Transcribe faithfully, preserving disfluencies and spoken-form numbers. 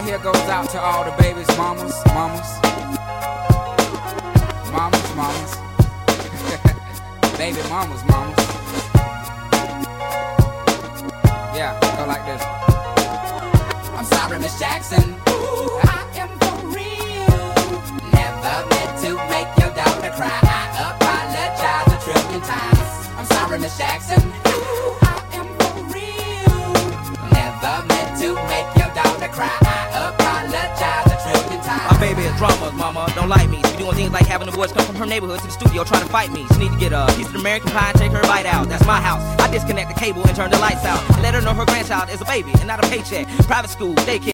here goes out to all the babies, mamas, mamas, mamas, mamas, baby mamas, mamas. Yeah, go like this. I'm sorry, Miss Jackson. Ooh, I am for real. Never meant to make your daughter cry. I apologize a trillion times. I'm sorry, Miss Jackson. Ooh, I am for real. Never meant to make your daughter cry. I apologize a trillion times. My baby is drama, mama, don't like me. She doing things like having the boys come from her neighborhood to the studio trying to fight me. She need to get a piece of American pie and take her bite out. That's my house. I disconnect the cable and turn the lights out. And let her know her grandchild is a baby and not a paycheck. Private school, daycare.